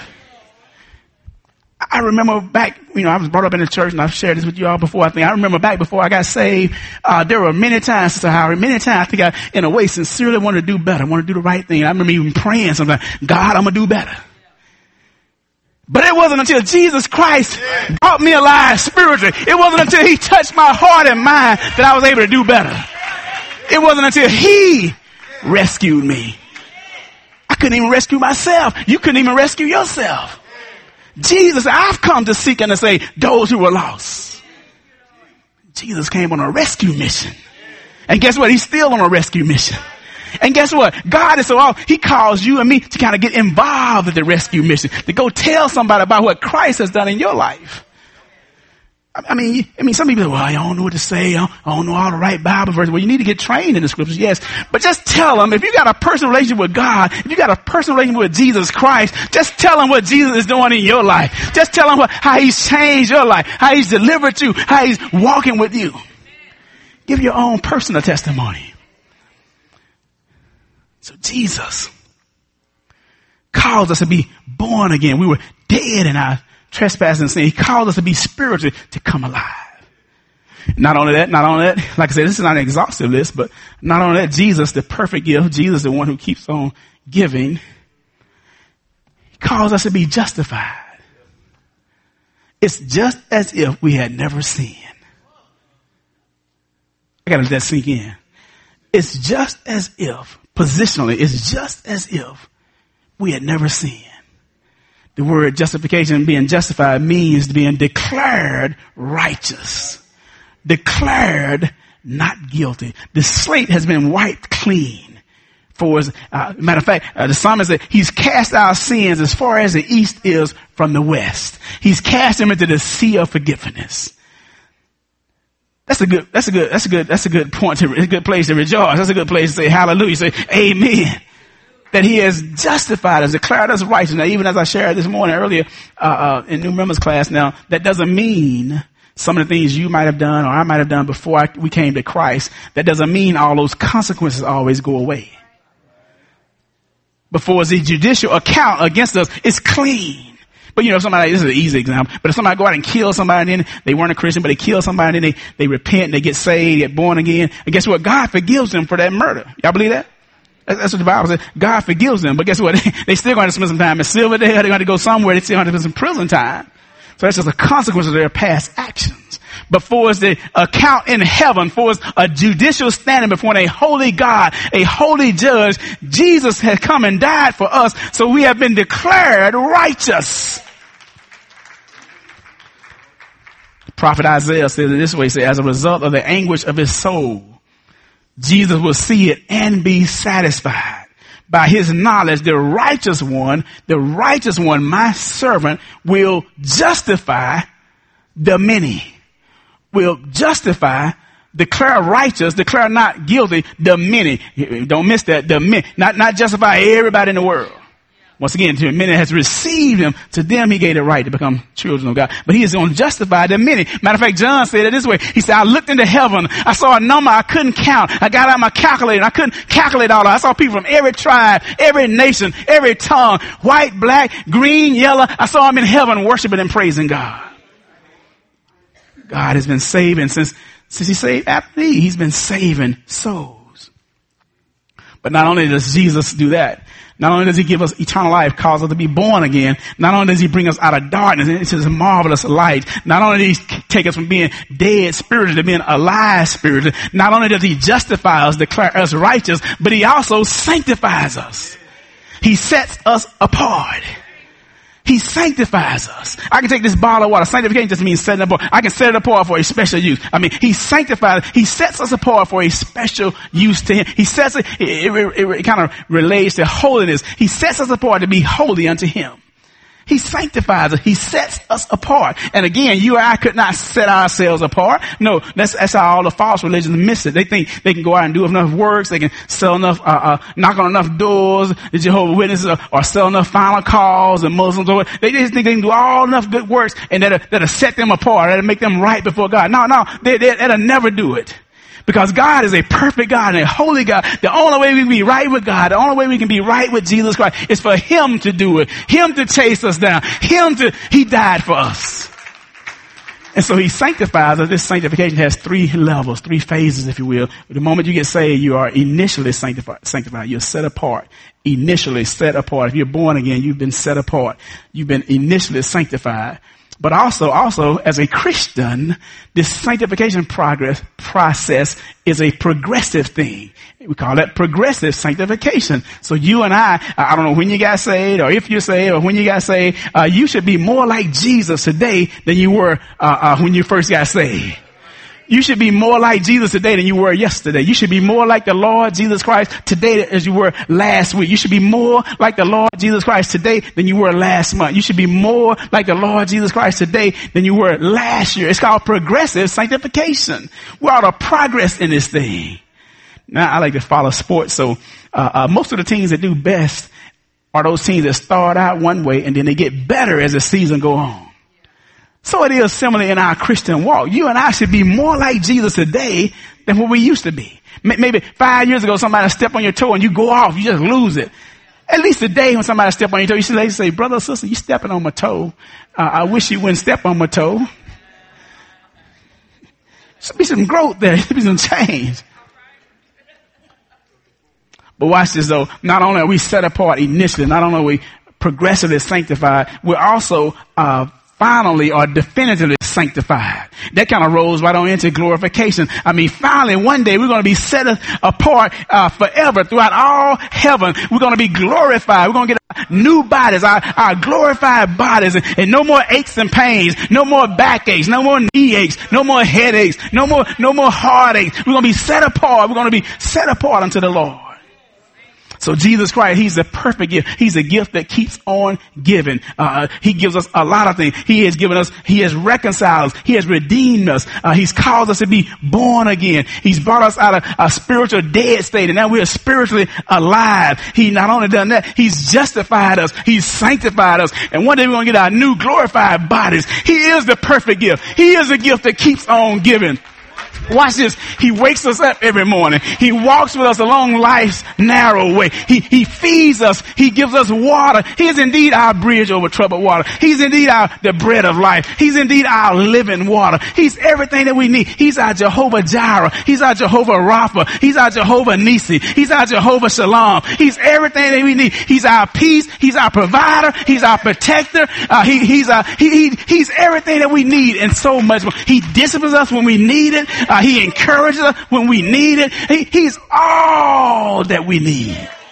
I remember back, I was brought up in the church and I've shared this with you all before. I remember back before I got saved, there were many times, Sister Howard, many times I think I, in a way, sincerely wanted to do better. I wanted to do the right thing. I remember even praying sometimes, God, I'm going to do better. But it wasn't until Jesus Christ brought me alive spiritually. It wasn't until he touched my heart and mind that I was able to do better. It wasn't until he rescued me. I couldn't even rescue myself. You couldn't even rescue yourself. Jesus, I've come to seek and to save those who were lost. Jesus came on a rescue mission. And guess what? He's still on a rescue mission. And guess what? God is so awesome. He calls you and me to kind of get involved in the rescue mission, to go tell somebody about what Christ has done in your life. I mean, some people say, well, I don't know what to say. I don't know all the right Bible verses. Well, you need to get trained in the scriptures, yes. But just tell them, if you got a personal relationship with God, if you got a personal relationship with Jesus Christ, just tell them what Jesus is doing in your life. Just tell them how he's changed your life, how he's delivered you, how he's walking with you. Give your own personal testimony. So Jesus calls us to be born again. We were dead in our trespass and sin. He called us to be spiritual, to come alive. Not only that, like I said, this is not an exhaustive list, but not only that, Jesus, the perfect gift, Jesus, the one who keeps on giving, he calls us to be justified. It's just as if we had never sinned. I gotta let that sink in. It's just as if, positionally, it's just as if we had never sinned. The word justification, being justified, means being declared righteous. Declared not guilty. The slate has been wiped clean. For us, matter of fact, the psalmist said, he's cast our sins as far as the east is from the west. He's cast them into the sea of forgiveness. That's a good point a good place to rejoice. That's a good place to say hallelujah. Say amen. That he has justified us, declared us righteous. Now, even as I shared this morning earlier, in new members class now, that doesn't mean some of the things you might have done or I might have done before we came to Christ. That doesn't mean all those consequences always go away. Before the judicial account against us is clean. But this is an easy example, but if somebody go out and kill somebody and then they weren't a Christian, but they kill somebody and then they repent and they get saved, get born again, and guess what? God forgives them for that murder. Y'all believe that? That's what the Bible says. God forgives them, but guess what? They still going to spend some time in Silverdale. They're going to go somewhere. They still going to spend some prison time. So that's just a consequence of their past actions. But for us, the account in heaven, for us, a judicial standing before a holy God, a holy judge, Jesus has come and died for us, so we have been declared righteous. The prophet Isaiah says it this way, he said, as a result of the anguish of his soul, Jesus will see it and be satisfied. By his knowledge, the righteous one, my servant, will justify the many. will justify, declare righteous, declare not guilty, the many. Don't miss that. The many. Not justify everybody in the world. Once again, to the many that has received him, to them he gave the right to become children of God. But he is going to justify the many. Matter of fact, John said it this way. He said, I looked into heaven. I saw a number I couldn't count. I got out my calculator. I couldn't calculate all of it. I saw people from every tribe, every nation, every tongue, white, black, green, yellow. I saw them in heaven worshiping and praising God. God has been saving since he saved Adam and Eve. He's been saving souls. But not only does Jesus do that, not only does he give us eternal life, cause us to be born again, not only does he bring us out of darkness into this marvelous light, not only does he take us from being dead spiritually to being alive spiritually, not only does he justify us, declare us righteous, but he also sanctifies us. He sets us apart. He sanctifies us. I can take this bottle of water. Sanctification just means setting apart. I can set it apart for a special use. I mean, he sanctifies. He sets us apart for a special use to him. He sets it. It kind of relates to holiness. He sets us apart to be holy unto him. He sanctifies us. He sets us apart. And again, you and I could not set ourselves apart. No, that's how all the false religions miss it. They think they can go out and do enough works. They can sell enough, knock on enough doors, the Jehovah's Witnesses, or sell enough final calls and Muslims. Or they just think they can do all enough good works and that'll set them apart. That'll make them right before God. No, that'll never do it. Because God is a perfect God and a holy God. The only way we can be right with God, the only way we can be right with Jesus Christ is for him to do it. Him to chase us down. He died for us. And so he sanctifies us. This sanctification has 3 levels, 3 phases, if you will. The moment you get saved, you are initially sanctified. You're set apart. Initially set apart. If you're born again, you've been set apart. You've been initially sanctified. But also, as a Christian, this sanctification process is a progressive thing. We call that progressive sanctification. So you and I don't know when you got saved or if you're saved or when you got saved, you should be more like Jesus today than you were, when you first got saved. You should be more like Jesus today than you were yesterday. You should be more like the Lord Jesus Christ today as you were last week. You should be more like the Lord Jesus Christ today than you were last month. You should be more like the Lord Jesus Christ today than you were last year. It's called progressive sanctification. We ought to progress in this thing. Now, I like to follow sports, so most of the teams that do best are those teams that start out one way and then they get better as the season goes on. So it is similar in our Christian walk. You and I should be more like Jesus today than what we used to be. Maybe 5 years ago, somebody stepped on your toe and you go off. You just lose it. At least today, when somebody steps on your toe, you should say, brother or sister, you stepping on my toe. I wish you wouldn't step on my toe. Should be some growth there. Should be some change. But watch this though. Not only are we set apart initially, not only are we progressively sanctified, we're also, finally or definitively sanctified. That kind of rolls right on into glorification. I mean, finally, one day we're going to be set apart forever throughout all heaven. We're going to be glorified. We're going to get new bodies, our glorified bodies, and no more aches and pains, no more backaches, no more knee aches, no more headaches, no more heartaches. We're going to be set apart. We're going to be set apart unto the Lord. So Jesus Christ, he's the perfect gift. He's a gift that keeps on giving. He gives us a lot of things. He has reconciled us. He has redeemed us. He's caused us to be born again. He's brought us out of a spiritual dead state and now we are spiritually alive. He not only done that, he's justified us. He's sanctified us. And one day we're going to get our new glorified bodies. He is the perfect gift. He is a gift that keeps on giving. Watch this. He wakes us up every morning. He walks with us along life's narrow way. He feeds us. He gives us water. He is indeed our bridge over troubled water. He's indeed the bread of life. He's indeed our living water. He's everything that we need. He's our Jehovah Jireh. He's our Jehovah Rapha. He's our Jehovah Nisi. He's our Jehovah Shalom. He's everything that we need. He's our peace. He's our provider. He's our protector. He's everything that we need and so much more. He disciplines us when we need it. He encourages us when we need it. He's all that we need.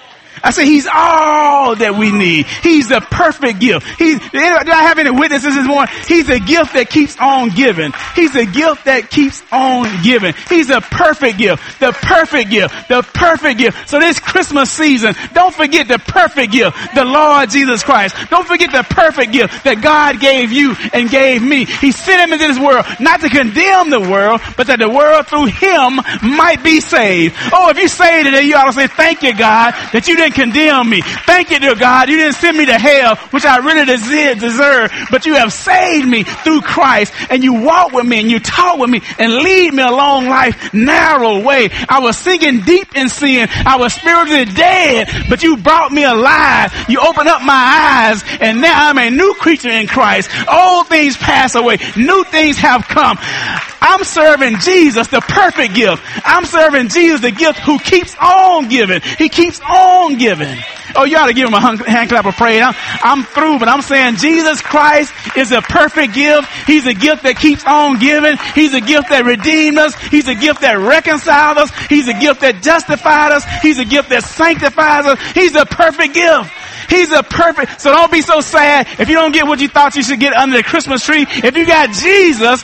I say he's all that we need. He's the perfect gift. Do I have any witnesses this morning? He's a gift that keeps on giving. He's a gift that keeps on giving. He's a perfect gift. The perfect gift. The perfect gift. So this Christmas season, don't forget the perfect gift, the Lord Jesus Christ. Don't forget the perfect gift that God gave you and gave me. He sent him into this world not to condemn the world, but that the world through him might be saved. Oh, if you say today, you ought to say, thank you, God, that you didn't condemn me. Thank you, dear God, you didn't send me to hell, which I really deserve, but you have saved me through Christ, and you walk with me, and you talk with me, and lead me along life's narrow way. I was sinking deep in sin. I was spiritually dead, but you brought me alive. You opened up my eyes, and now I'm a new creature in Christ. Old things pass away. New things have come. I'm serving Jesus, the perfect gift. I'm serving Jesus, the gift who keeps on giving. He keeps on giving. Oh, you ought to give him a hand clap of praise. I'm through, but I'm saying Jesus Christ is a perfect gift. He's a gift that keeps on giving. He's a gift that redeemed us. He's a gift that reconciled us. He's a gift that justified us. He's a gift that sanctifies us. He's a perfect gift. He's a perfect, so don't be so sad if you don't get what you thought you should get under the Christmas tree. If you got Jesus,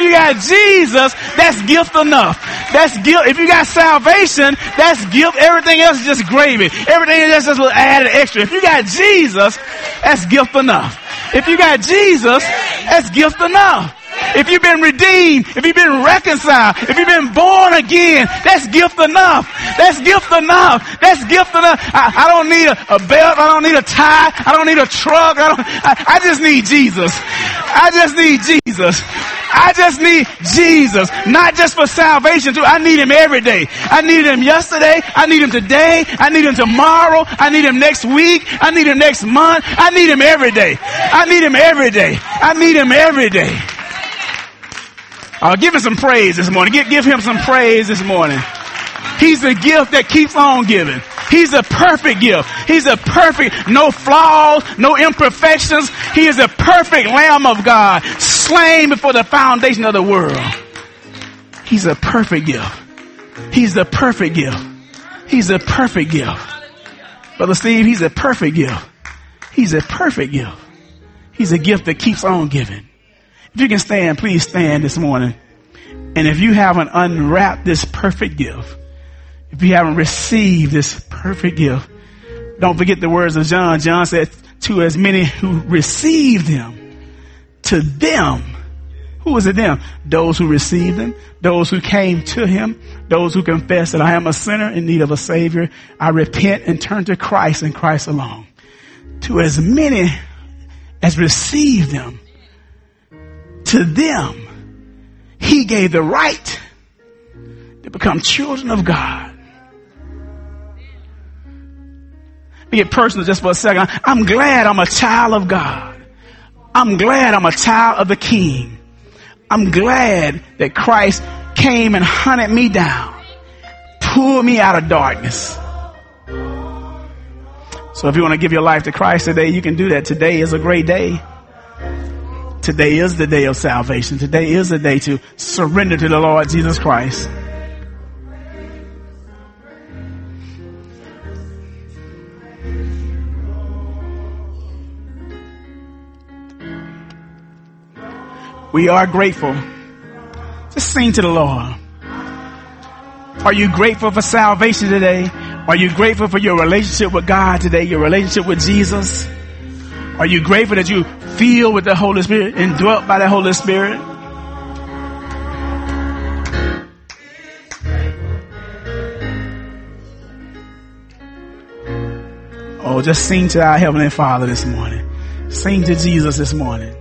that's gift enough. That's gift. If you got salvation, that's gift. Everything else is just gravy. Everything else is just added extra. If you got Jesus, that's gift enough. If you got Jesus, that's gift enough. If you've been redeemed, if you've been reconciled, if you've been born again, that's gift enough. That's gift enough. That's gift enough. I don't need a belt. I don't need a tie. I don't need a truck. I just need Jesus. I just need Jesus. I just need Jesus. Not just for salvation too. I need him every day. I needed him yesterday. I need him today. I need him tomorrow. I need him next week. I need him next month. I need him every day. I need him every day. I need him every day. Give him some praise this morning. Give him some praise this morning. He's a gift that keeps on giving. He's a perfect gift. He's a perfect, no flaws, no imperfections. He is a perfect Lamb of God, slain before the foundation of the world. He's a perfect gift. He's the perfect gift. He's a perfect gift. Brother Steve, he's a perfect gift. He's a perfect gift. He's a gift that keeps on giving. If you can stand, please stand this morning. And if you haven't unwrapped this perfect gift, if you haven't received this perfect gift, don't forget the words of John. John said, to as many who received him, to them. Who was it them? Those who received him, those who came to him, those who confess that I am a sinner in need of a savior. I repent and turn to Christ and Christ alone. To as many as received him, to them, he gave the right to become children of God. Let me get personal just for a second. I'm glad I'm a child of God. I'm glad I'm a child of the King. I'm glad that Christ came and hunted me down, pulled me out of darkness. So if you want to give your life to Christ today, you can do that. Today is a great day. Today is the day of salvation. Today is the day to surrender to the Lord Jesus Christ. We are grateful. Just sing to the Lord. Are you grateful for salvation today? Are you grateful for your relationship with God today? Your relationship with Jesus? Are you grateful that you filled with the Holy Spirit and dwelt by the Holy Spirit? Oh, just sing to our Heavenly Father this morning. Sing to Jesus this morning.